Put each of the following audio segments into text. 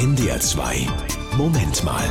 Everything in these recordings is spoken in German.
NDR 2 Moment mal.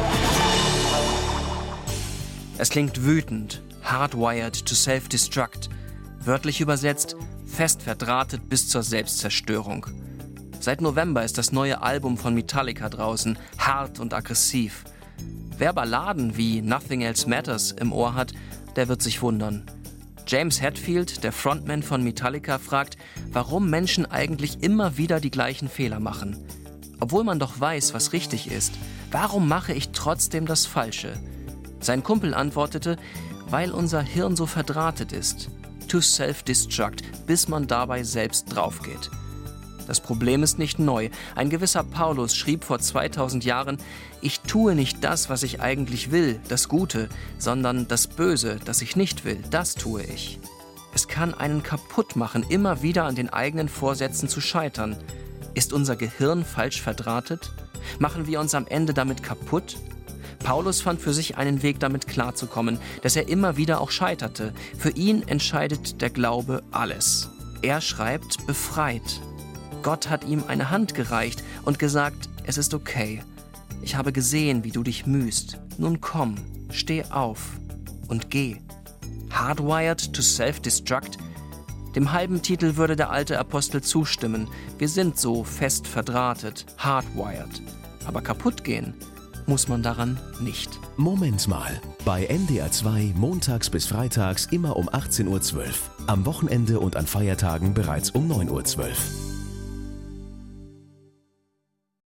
Es klingt wütend, hardwired to self-destruct. Wörtlich übersetzt, fest verdrahtet bis zur Selbstzerstörung. Seit November ist das neue Album von Metallica draußen, hart und aggressiv. Wer Balladen wie Nothing Else Matters im Ohr hat, der wird sich wundern. James Hetfield, der Frontman von Metallica, fragt, warum Menschen eigentlich immer wieder die gleichen Fehler machen. Obwohl man doch weiß, was richtig ist, warum mache ich trotzdem das Falsche? Sein Kumpel antwortete, weil unser Hirn so verdrahtet ist. To self-destruct, bis man dabei selbst draufgeht. Das Problem ist nicht neu. Ein gewisser Paulus schrieb vor 2000 Jahren, ich tue nicht das, was ich eigentlich will, das Gute, sondern das Böse, das ich nicht will, das tue ich. Es kann einen kaputt machen, immer wieder an den eigenen Vorsätzen zu scheitern. Ist unser Gehirn falsch verdrahtet? Machen wir uns am Ende damit kaputt? Paulus fand für sich einen Weg, damit klarzukommen, dass er immer wieder auch scheiterte. Für ihn entscheidet der Glaube alles. Er schreibt, befreit. Gott hat ihm eine Hand gereicht und gesagt, es ist okay. Ich habe gesehen, wie du dich mühst. Nun komm, steh auf und geh. Hardwired to self-destruct? Dem halben Titel würde der alte Apostel zustimmen. Wir sind so fest verdrahtet, hardwired. Aber kaputt gehen muss man daran nicht. Moment mal. Bei NDR 2 montags bis freitags immer um 18:12 Uhr. Am Wochenende und an Feiertagen bereits um 9:12 Uhr.